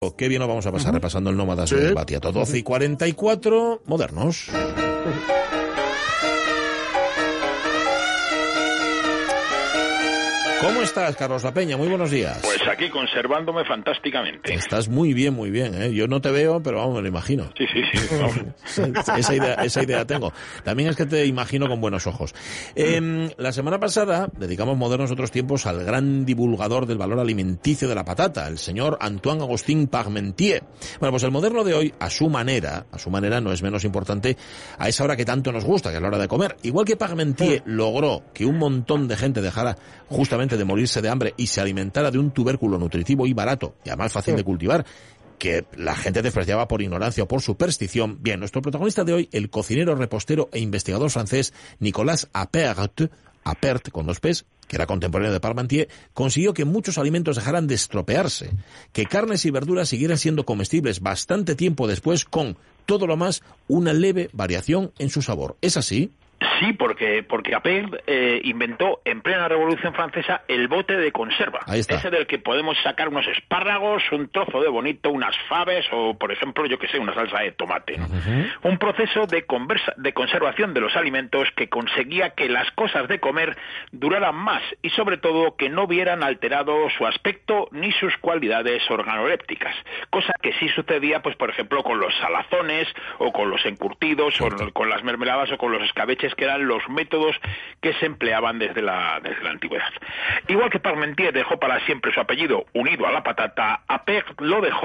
Qué bien lo vamos a pasar repasando el Nómadas de Batiato. 12:44, modernos. ¿Cómo estás, Carlos La Peña? Muy buenos días. Pues aquí conservándome fantásticamente. Estás muy bien, ¿eh? Yo no te veo, pero vamos, me lo imagino. Sí. Esa idea tengo. También es que te imagino con buenos ojos. La semana pasada dedicamos Modernos Otros Tiempos al gran divulgador del valor alimenticio de la patata, el señor Antoine Agustín Parmentier. Bueno, pues el moderno de hoy, a su manera, no es menos importante a esa hora que tanto nos gusta, que es la hora de comer. Igual que Parmentier logró que un montón de gente dejara justamente de morirse de hambre y se alimentara de un tubérculo nutritivo y barato, y además fácil de cultivar, que la gente despreciaba por ignorancia o por superstición. Bien, nuestro protagonista de hoy, el cocinero, repostero e investigador francés Nicolas Appert con 2 P's, que era contemporáneo de Parmentier, consiguió que muchos alimentos dejaran de estropearse, que carnes y verduras siguieran siendo comestibles bastante tiempo después, con todo lo más una leve variación en su sabor. ¿Es así? Sí, porque Appert inventó en plena Revolución Francesa el bote de conserva. Ese del que podemos sacar unos espárragos, un trozo de bonito, unas faves o, por ejemplo, yo que sé, una salsa de tomate, ¿no? Un proceso de conservación de los alimentos que conseguía que las cosas de comer duraran más y, sobre todo, que no vieran alterado su aspecto ni sus cualidades organolépticas. Cosa que sí sucedía, pues, por ejemplo, con los salazones o con los encurtidos o con las mermeladas o con los escabeches, que eran los métodos que se empleaban desde la antigüedad. Igual que Parmentier dejó para siempre su apellido unido a la patata, Appert lo dejó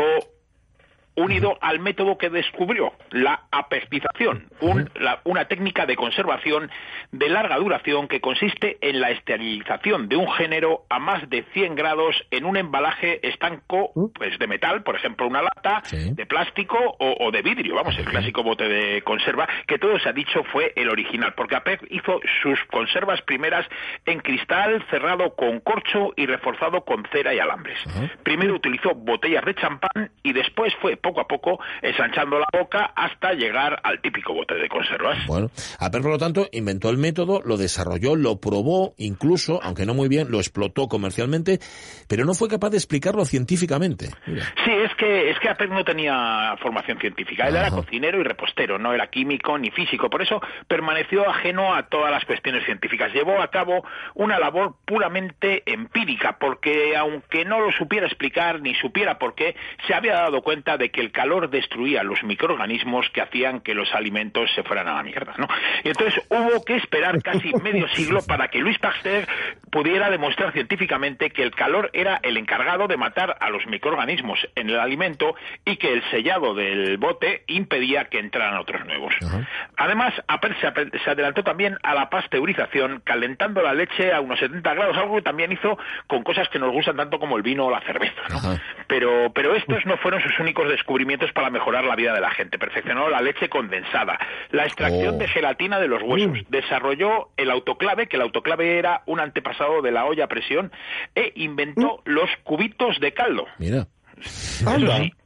unido al método que descubrió, la apertización, una técnica de conservación de larga duración que consiste en la esterilización de un género a más de 100 grados en un embalaje estanco, pues de metal, por ejemplo una lata, de plástico o de vidrio, vamos, el clásico bote de conserva, que todo se ha dicho fue el original, porque Appert hizo sus conservas primeras en cristal cerrado con corcho y reforzado con cera y alambres. Primero utilizó botellas de champán y después fue poco a poco ensanchando la boca hasta llegar al típico bote de conservas. Bueno, Appert, por lo tanto, inventó el método, lo desarrolló, lo probó, incluso, aunque no muy bien, lo explotó comercialmente, pero no fue capaz de explicarlo científicamente. Mira. Sí, es que Appert no tenía formación científica. Él era cocinero y repostero, no era químico ni físico, por eso permaneció ajeno a todas las cuestiones científicas. Llevó a cabo una labor puramente empírica, porque aunque no lo supiera explicar ni supiera por qué, se había dado cuenta de que el calor destruía los microorganismos que hacían que los alimentos se fueran a la mierda, ¿no? Y entonces hubo que esperar casi medio siglo para que Louis Pasteur pudiera demostrar científicamente que el calor era el encargado de matar a los microorganismos en el alimento y que el sellado del bote impedía que entraran otros nuevos. Además, Appert se adelantó también a la pasteurización, calentando la leche a unos 70 grados, algo que también hizo con cosas que nos gustan tanto como el vino o la cerveza, ¿no? Pero estos no fueron sus únicos descubrimientos para mejorar la vida de la gente. Perfeccionó la leche condensada, la extracción de gelatina de los huesos, desarrolló el autoclave, que el autoclave era un antepasado de la olla a presión, e inventó los cubitos de caldo. Mira. Eso sí.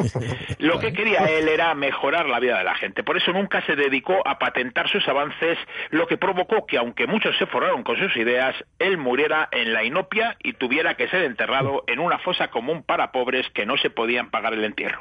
Lo que quería él era mejorar la vida de la gente. Por eso nunca se dedicó a patentar sus avances, lo que provocó que, aunque muchos se forraron con sus ideas, él muriera en la inopia y tuviera que ser enterrado en una fosa común para pobres que no se podían pagar el entierro.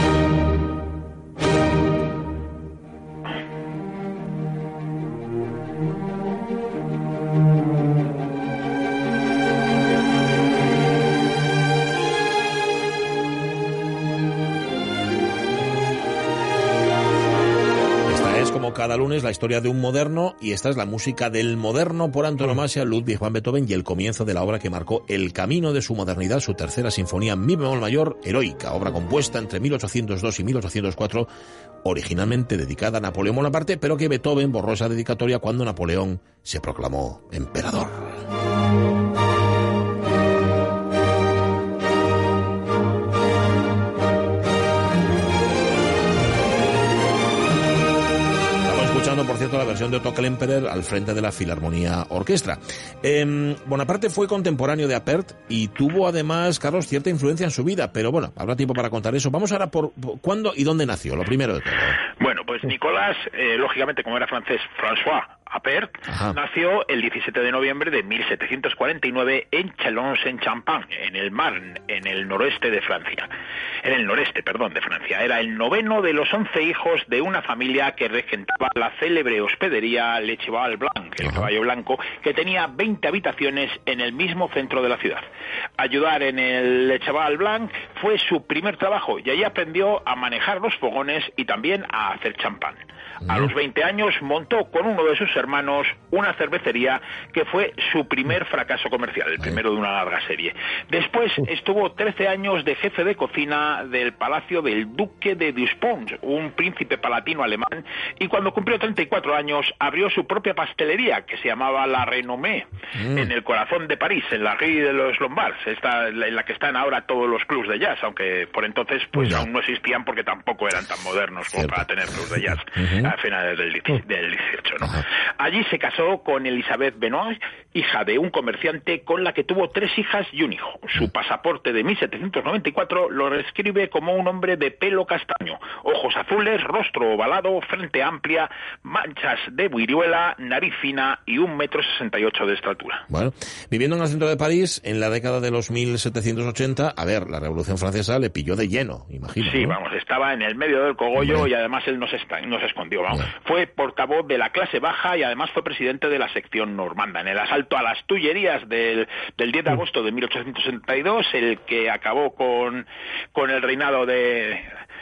Cada lunes la historia de un moderno, y esta es la música del moderno por antonomasia, Ludwig van Beethoven, y el comienzo de la obra que marcó el camino de su modernidad, su tercera sinfonía mi bemol mayor, Heroica, obra compuesta entre 1802 y 1804, originalmente dedicada a Napoleón Bonaparte, pero que Beethoven borró esa dedicatoria cuando Napoleón se proclamó emperador. Por cierto, la versión de Otto Klemperer al frente de la Filarmonía Orquestra. Bonaparte fue contemporáneo de Appert y tuvo además, Carlos, cierta influencia en su vida, pero bueno, habrá tiempo para contar eso. Vamos ahora por cuándo y dónde nació, lo primero de todo. Bueno, pues Nicolás, lógicamente como era francés, François Apert, nació el 17 de noviembre de 1749 en Châlons-en-Champagne, en el Mar, en el noreste de Francia. En el noreste, perdón, de Francia. Era el noveno de los 11 hijos de una familia que regentaba la célebre hospedería Le Cheval Blanc, el caballo blanco, que tenía 20 habitaciones en el mismo centro de la ciudad. Ayudar en el Le Cheval Blanc fue su primer trabajo y allí aprendió a manejar los fogones y también a hacer champán. A los 20 años montó con uno de sus hermanos una cervecería que fue su primer fracaso comercial, el primero de una larga serie. Después estuvo 13 años de jefe de cocina del palacio del duque de Dupont, un príncipe palatino alemán, y cuando cumplió 34 años abrió su propia pastelería que se llamaba La Renommée, en el corazón de París, en la Rue de los Lombards, en la que están ahora todos los clubs de jazz, aunque por entonces pues aún no existían porque tampoco eran tan modernos como para tener clubs de jazz. A finales del 18, ¿no? Allí se casó con Elisabeth Benoit, hija de un comerciante con la que tuvo 3 hijas y un hijo. Su pasaporte de 1794 lo describe como un hombre de pelo castaño, ojos azules, rostro ovalado, frente amplia, manchas de viruela, nariz fina y 1,68 m de estatura. Bueno, viviendo en el centro de París, en la década de los 1780, a ver, la Revolución Francesa le pilló de lleno, imagino. Sí, ¿no? vamos, estaba en el medio del cogollo y además él no se escondió. Vamos. Fue portavoz de la clase baja y además fue presidente de la sección normanda. En el asalto a las Tullerías del 10 de agosto de 1862, el que acabó con el reinado de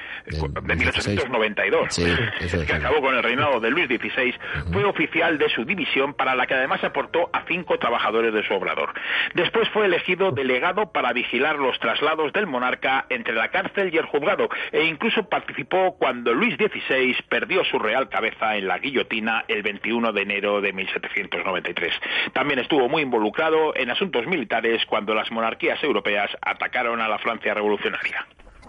1892, sí, que acabó con el reinado de Luis XVI, fue oficial de su división, para la que además aportó a 5 trabajadores de su obrador. Después fue elegido delegado para vigilar los traslados del monarca entre la cárcel y el juzgado, e incluso participó cuando Luis XVI perdió su real cabeza en la guillotina el 21 de enero de 1793. También estuvo muy involucrado en asuntos militares cuando las monarquías europeas atacaron a la Francia revolucionaria.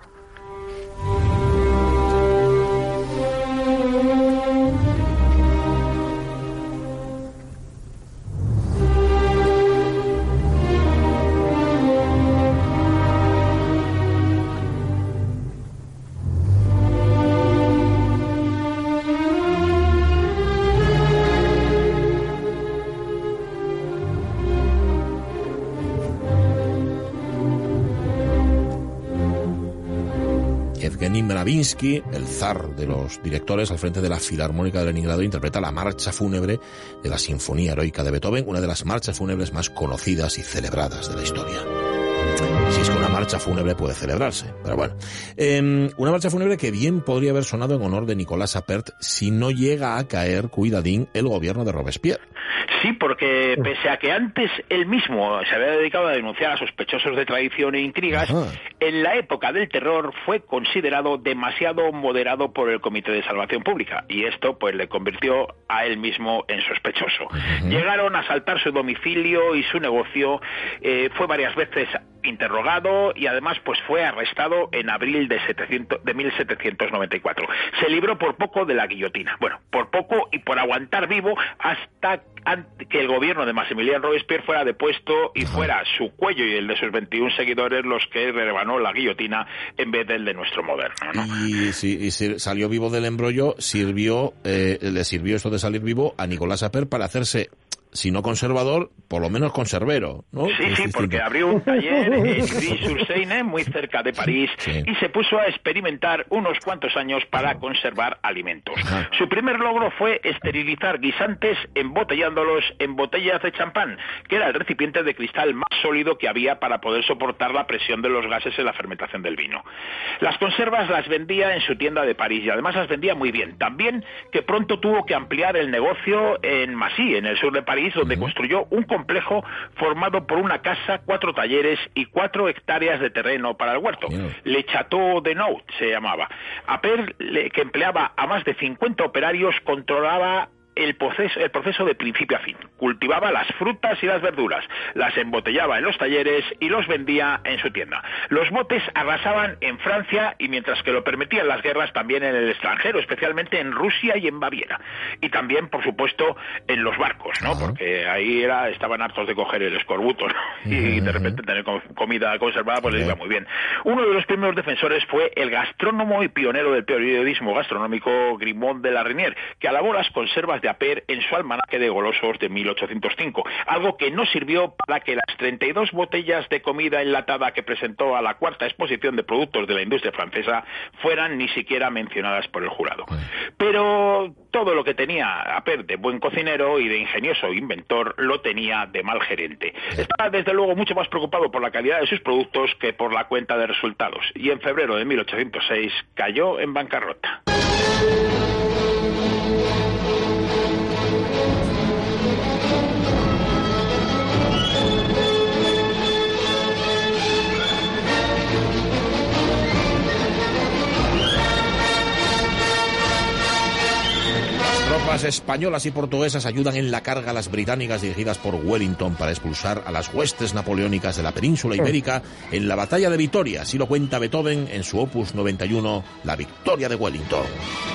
Evgeny Mravinsky, el zar de los directores al frente de la Filarmónica de Leningrado, interpreta la marcha fúnebre de la Sinfonía Heroica de Beethoven, una de las marchas fúnebres más conocidas y celebradas de la historia. Si es que una marcha fúnebre puede celebrarse, pero bueno. Una marcha fúnebre que bien podría haber sonado en honor de Nicolas Appert si no llega a caer, cuidadín, el gobierno de Robespierre. Sí, porque pese a que antes él mismo se había dedicado a denunciar a sospechosos de traición e intrigas, en la época del terror fue considerado demasiado moderado por el Comité de Salvación Pública, y esto pues le convirtió a él mismo en sospechoso. Llegaron a asaltar su domicilio y su negocio, fue varias veces interrogado y además pues fue arrestado en abril de 1794. Se libró por poco de la guillotina. Bueno, por poco y por aguantar vivo hasta que el gobierno de Maximilien Robespierre fuera depuesto y fuera su cuello y el de sus 21 seguidores los que rebanó la guillotina en vez del de nuestro moderno, ¿no? Y salió vivo del embrollo, le sirvió eso de salir vivo a Nicolas Appert para hacerse, si no conservador, por lo menos conservero, ¿no? Sí, porque abrió un taller en Ivry-sur-Seine, muy cerca de París, y se puso a experimentar unos cuantos años para conservar alimentos. Su primer logro fue esterilizar guisantes embotellándolos en botellas de champán, que era el recipiente de cristal más sólido que había para poder soportar la presión de los gases en la fermentación del vino. Las conservas las vendía en su tienda de París y además las vendía muy bien. También que pronto tuvo que ampliar el negocio en Massy, en el sur de París, donde construyó un complejo formado por una casa, 4 talleres y 4 hectáreas de terreno para el huerto. Le Château de Naut se llamaba. Appert, que empleaba a más de 50 operarios, controlaba el proceso de principio a fin. Cultivaba las frutas y las verduras, las embotellaba en los talleres y los vendía en su tienda. Los botes arrasaban en Francia y, mientras que lo permitían las guerras, también en el extranjero, especialmente en Rusia y en Baviera. Y también, por supuesto, en los barcos, ¿no? Porque ahí estaban hartos de coger el escorbuto, ¿no? Y de repente tener comida conservada pues les iba muy bien. Uno de los primeros defensores fue el gastrónomo y pionero del periodismo gastronómico Grimond de la Reynière, que alabó las conservas de Aper en su almanaque de golosos de 1805, algo que no sirvió para que las 32 botellas de comida enlatada que presentó a la cuarta exposición de productos de la industria francesa fueran ni siquiera mencionadas por el jurado. Pero todo lo que tenía Aper de buen cocinero y de ingenioso inventor lo tenía de mal gerente. Estaba desde luego mucho más preocupado por la calidad de sus productos que por la cuenta de resultados, y en febrero de 1806 cayó en bancarrota. Tropas españolas y portuguesas ayudan en la carga a las británicas dirigidas por Wellington para expulsar a las huestes napoleónicas de la península ibérica en la batalla de Vitoria. Así lo cuenta Beethoven en su opus 91, La victoria de Wellington.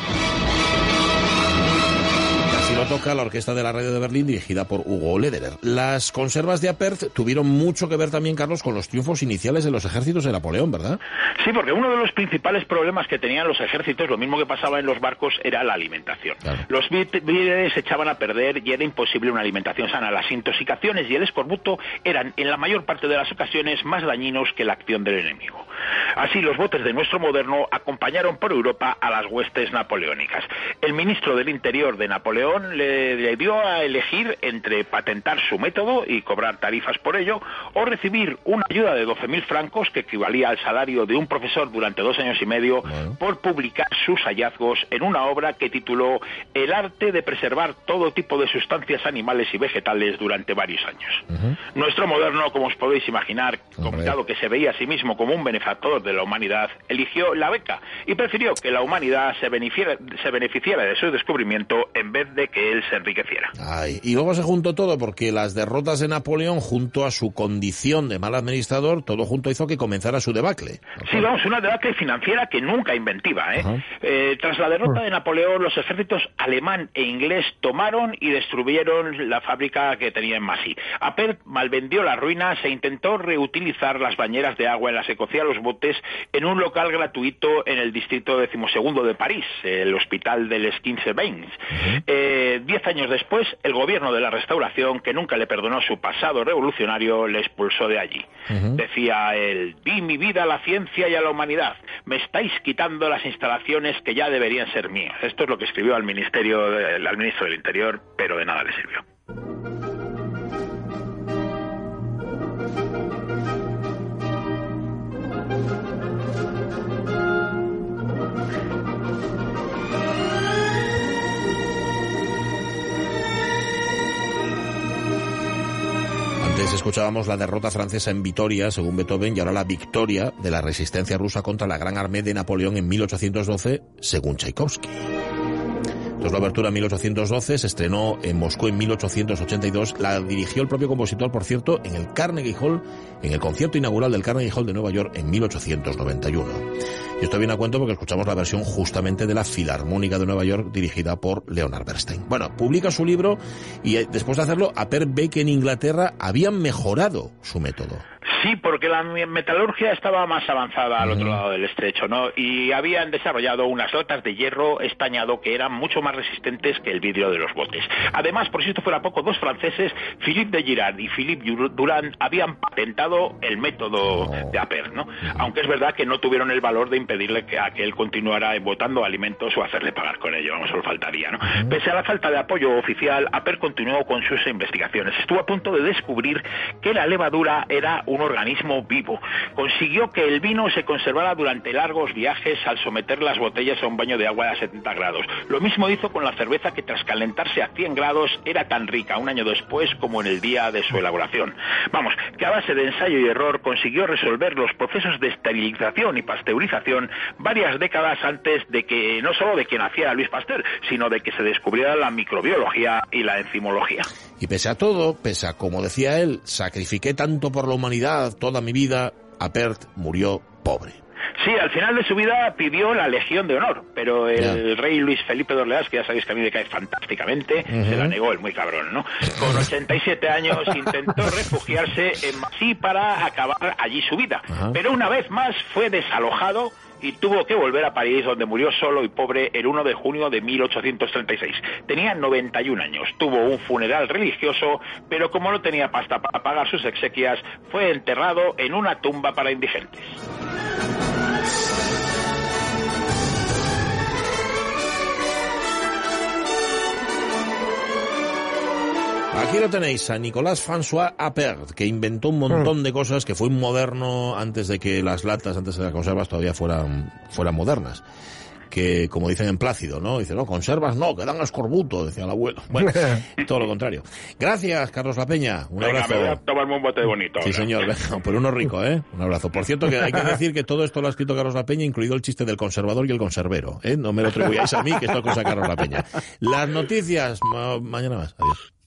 Lo toca la Orquesta de la Radio de Berlín, dirigida por Hugo Lederer. Las conservas de Apert tuvieron mucho que ver también, Carlos, con los triunfos iniciales de los ejércitos de Napoleón, ¿verdad? Sí, porque uno de los principales problemas que tenían los ejércitos, lo mismo que pasaba en los barcos, era la alimentación. Claro. Los víveres se echaban a perder y era imposible una alimentación sana. Las intoxicaciones y el escorbuto eran, en la mayor parte de las ocasiones, más dañinos que la acción del enemigo. Así, los botes de nuestro moderno acompañaron por Europa a las huestes napoleónicas. El ministro del Interior de Napoleón le dio a elegir entre patentar su método y cobrar tarifas por ello, o recibir una ayuda de 12.000 francos, que equivalía al salario de un profesor durante 2 años y medio, por publicar sus hallazgos en una obra que tituló El arte de preservar todo tipo de sustancias animales y vegetales durante varios años. Nuestro moderno, como os podéis imaginar, dado que se veía a sí mismo como un benefactor de la humanidad, eligió la beca y prefirió que la humanidad se beneficiara de su descubrimiento en vez de que él se enriqueciera. Y luego se juntó todo, porque las derrotas de Napoleón, junto a su condición de mal administrador, todo junto hizo que comenzara su debacle. Sí, vamos, una debacle financiera que nunca inventiva. Tras la derrota de Napoleón, los ejércitos alemán e inglés tomaron y destruyeron la fábrica que tenía en Massy. Apert malvendió las ruinas e intentó reutilizar las bañeras de agua en las que cocía los botes en un local gratuito en el distrito 12º de París, el Hospital de les 15 Bains. 10 años después, el gobierno de la Restauración, que nunca le perdonó su pasado revolucionario, le expulsó de allí. Decía él: di mi vida a la ciencia y a la humanidad. Me estáis quitando las instalaciones que ya deberían ser mías. Esto es lo que escribió al ministro del Interior, pero de nada le sirvió. Escuchábamos la derrota francesa en Vitoria, según Beethoven, y ahora la victoria de la resistencia rusa contra la Gran Armée de Napoleón en 1812, según Tchaikovsky. Entonces, la obertura en 1812 se estrenó en Moscú en 1882. La dirigió el propio compositor, por cierto, en el Carnegie Hall, en el concierto inaugural del Carnegie Hall de Nueva York en 1891. Y esto viene a cuento porque escuchamos la versión justamente de la Filarmónica de Nueva York, dirigida por Leonard Bernstein. Bueno, publica su libro y después de hacerlo, Apert ve que en Inglaterra habían mejorado su método. Sí, porque la metalurgia estaba más avanzada al otro lado del estrecho, ¿no? Y habían desarrollado unas latas de hierro estañado que eran mucho más resistentes que el vidrio de los botes. Además, por si esto fuera poco, 2 franceses, Philippe de Girard y Philippe Durand, habían patentado el método de Apert, ¿no? Aunque es verdad que no tuvieron el valor de impedirle que él continuara botando alimentos o hacerle pagar con ello, vamos, solo faltaría, ¿no? Pese a la falta de apoyo oficial, Apert continuó con sus investigaciones. Estuvo a punto de descubrir que la levadura era un organismo vivo. Consiguió que el vino se conservara durante largos viajes al someter las botellas a un baño de agua a 70 grados. Lo mismo hizo con la cerveza, que tras calentarse a 100 grados era tan rica un año después como en el día de su elaboración. Vamos, que a base de ensayo y error consiguió resolver los procesos de esterilización y pasteurización varias décadas antes de que, no solo de que naciera Louis Pasteur, sino de que se descubriera la microbiología y la enzimología. Y pese a todo, pese a, como decía él, sacrifiqué tanto por la humanidad toda mi vida, Apert murió pobre. Sí, al final de su vida pidió la Legión de Honor, pero el rey Luis Felipe de Orleans, que ya sabéis que a mí me cae fantásticamente, se la negó, el muy cabrón, ¿no? Con 87 años intentó refugiarse en Massy para acabar allí su vida, pero una vez más fue desalojado y tuvo que volver a París, donde murió solo y pobre el 1 de junio de 1836. Tenía 91 años, tuvo un funeral religioso, pero como no tenía pasta para pagar sus exequias, fue enterrado en una tumba para indigentes. Aquí lo tenéis, a Nicolas François Appert, que inventó un montón de cosas, que fue un moderno antes de que las latas, antes de las conservas todavía fueran modernas. Que, como dicen en Plácido, ¿no? Dice, no, conservas no, que dan escorbuto, decía el abuelo. Bueno, todo lo contrario. Gracias, Carlos La Peña. Un abrazo. Me voy a tomarme un bote bonito. Sí, señor. Venga, pero uno rico, ¿eh? Un abrazo. Por cierto, que hay que decir que todo esto lo ha escrito Carlos La Peña, incluido el chiste del conservador y el conservero, ¿eh? No me lo atribuyáis a mí, que esto es cosa de Carlos La Peña. Las noticias, mañana más. Adiós.